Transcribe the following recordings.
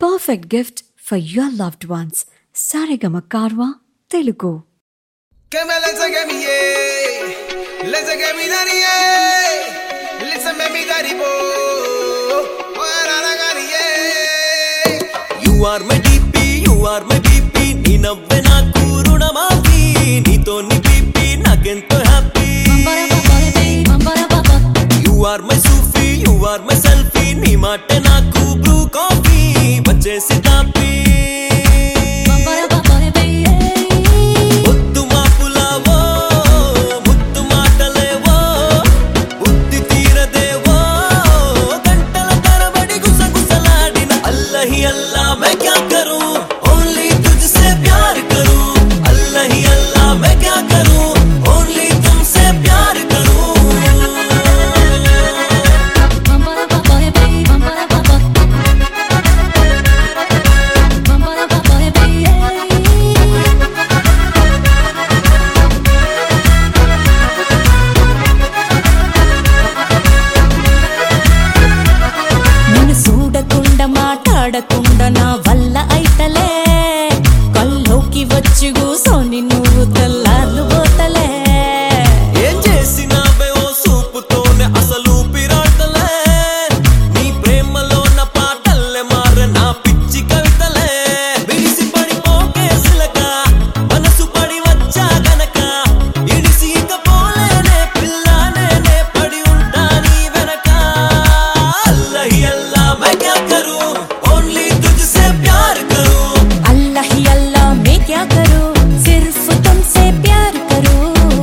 perfect gift for your loved ones. Saregama Karwa Telugu. Let's get me daddy, listen me daddy bo. You are my DP, you are my DP. నీ నవ్వే నాకు రుణమాఫీ, నీతో నీ BP నాకెంతో happy. You are my Sufi, you are my selfie. నీ మాటే నాకు బ్రూ కాఫీ వచ్చేసి తాపీ. ముద్దు మాపులావో ముద్దు మాటలేవో బుద్ధి తీరదేవో గంటల తరబడి గుసగుసలాడిన అల్లహి అల్లా मैं क्या करूं ओनली तुझसे प्यार करूं अल्लाह अल्लाह मैं क्या करूं ओनली तुमसे प्यार करूं నిన్ను చూడకుండా మాట్లాడకుండా నా వల్ల అయితలే కల్లోకి వచ్చి కూసోని నువ్వు తెల్లార్లు పోతలే ఏం చేసినావే ఓ సూపుతోనే అసలు పిరాటలే నీ ప్రేమలో నా పాటల్లే మారే నా పిచ్చి కవితలే బిడిసి పడిపోకే సిలక మనసు పడి వచ్చా గనక ఇడిసి ఇక పోలేనే పిల్లానే నే పడి ఉంటా నీ వెనక అల్లహి అల్లా मैं क्या करूं ओनली तुझसे प्यार करूं अल्लाह ही अल्लाह मैं क्या करूं सिर्फ तुमसे प्यार करूं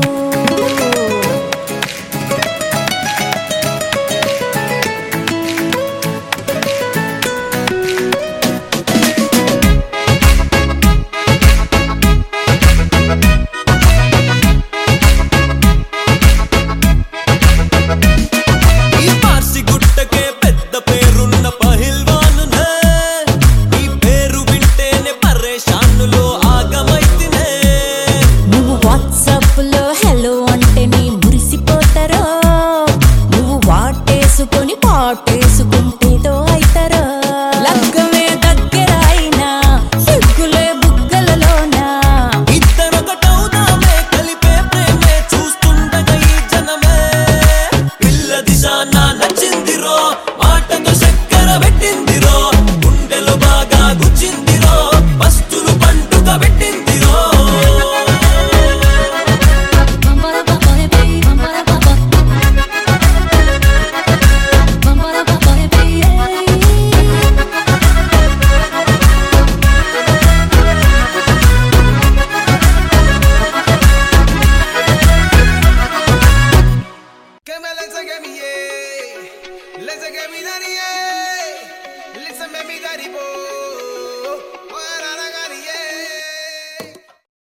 ఈ పార్సి గుట్టకే పెద్ద పేరున్న పహిల్వానునే ఈ పేరు వింటేనే పరేషానులో ఆగమైతినే నువ్వు వాట్సాప్ లో హలో అంటే నీ మురిసిపోతారో నువ్వు వాటేసుకొని పాటేసుకుంటేదో అయితారో లగ్గమే దగ్గర అయినా సిగ్గులే బుగ్గలలోనా ఇద్దరొకటవుదామే కలిపే ప్రేమే చూస్తుండగా ఈ జనమే పిల్ల దిశ నా నచ్చిందిరో మాటతో చక్కెర పెట్టిందిరో గుండెలో బాగా గుచ్చిందిరో వస్తులు పండుగ పెట్టిందిరో Let's get me daddy, listen me daddy bo.